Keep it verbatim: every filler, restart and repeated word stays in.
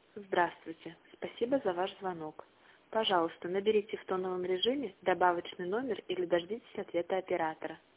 Здравствуйте. Спасибо за ваш звонок. Пожалуйста, наберите в тоновом режиме добавочный номер или дождитесь ответа оператора.